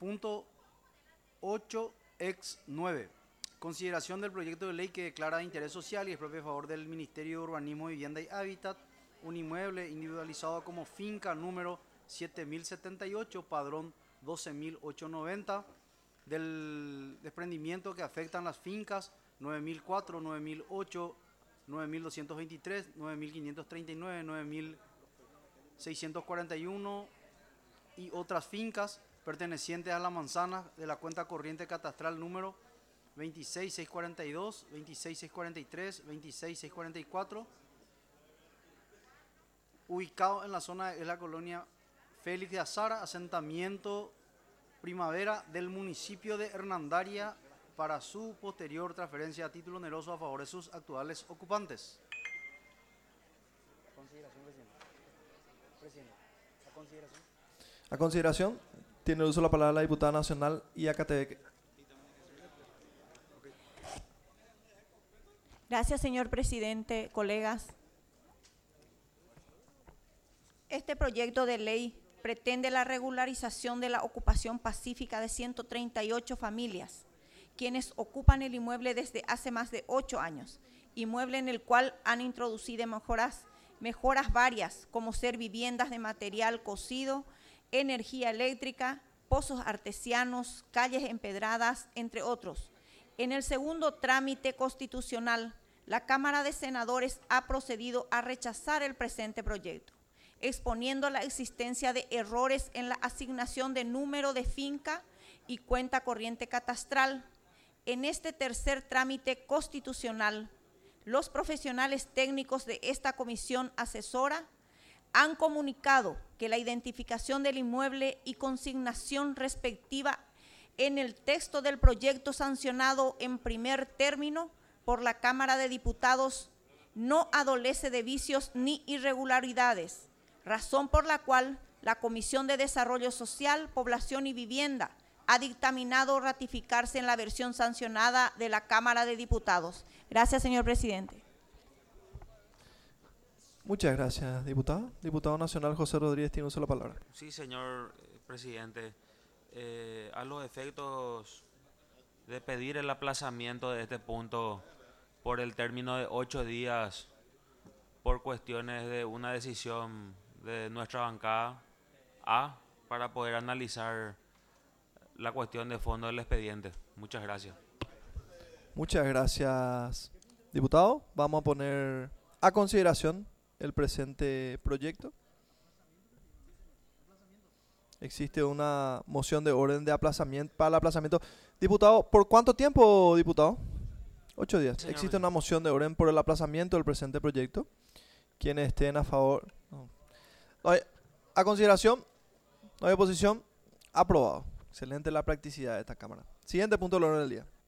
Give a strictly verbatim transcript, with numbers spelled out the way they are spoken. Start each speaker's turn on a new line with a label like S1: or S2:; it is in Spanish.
S1: Punto ocho, ex nueve. Consideración del proyecto de ley que declara de interés social y es propio a favor del Ministerio de Urbanismo, Vivienda y Hábitat un inmueble individualizado como finca número siete mil setenta y ocho, padrón doce mil ochocientos noventa, del desprendimiento que afectan las fincas nueve mil cuatro, nueve mil ocho, nueve mil doscientos veintitrés, nueve mil quinientos treinta y nueve, nueve mil seiscientos cuarenta y uno y otras fincas pertenecientes a la manzana de la cuenta corriente catastral número veintiséis mil seiscientos cuarenta y dos, veintiséis mil seiscientos cuarenta y tres, veintiséis mil seiscientos cuarenta y cuatro, ubicado en la zona de la colonia Félix de Azara, asentamiento Primavera del municipio de Hernandaria, para su posterior transferencia a título oneroso a favor de sus actuales ocupantes. Consideración, presidente. Presidente, a consideración.
S2: A consideración, tiene uso la palabra la diputada nacional Iacatebeque.
S3: Gracias, señor presidente, colegas. Este proyecto de ley pretende la regularización de la ocupación pacífica de ciento treinta y ocho familias, quienes ocupan el inmueble desde hace más de ocho años, inmueble en el cual han introducido mejoras, mejoras varias, como ser viviendas de material cocido, energía eléctrica, pozos artesianos, calles empedradas, entre otros. En el segundo trámite constitucional, la Cámara de Senadores ha procedido a rechazar el presente proyecto, exponiendo la existencia de errores en la asignación de número de finca y cuenta corriente catastral. En este tercer trámite constitucional, los profesionales técnicos de esta comisión asesora han comunicado que la identificación del inmueble y consignación respectiva en el texto del proyecto sancionado en primer término por la Cámara de Diputados no adolece de vicios ni irregularidades, razón por la cual la Comisión de Desarrollo Social, Población y Vivienda ha dictaminado ratificarse en la versión sancionada de la Cámara de Diputados. Gracias, señor presidente.
S2: Muchas gracias, diputado. Diputado nacional José Rodríguez tiene uso de la palabra.
S4: Sí, señor presidente. Eh, a los efectos de pedir el aplazamiento de este punto por el término de ocho días por cuestiones de una decisión de nuestra bancada A para poder analizar la cuestión de fondo del expediente. Muchas gracias.
S2: Muchas gracias, diputado. Vamos a poner a consideración el presente proyecto. Existe una moción de orden de aplazamiento para el aplazamiento. Diputado, ¿por cuánto tiempo, diputado? Ocho días.
S4: Señor
S2: Existe una moción de orden por el aplazamiento del presente proyecto. Quienes estén a favor. No. No hay- a consideración, no hay oposición. Aprobado. Excelente la practicidad de esta Cámara. Siguiente punto del orden del día.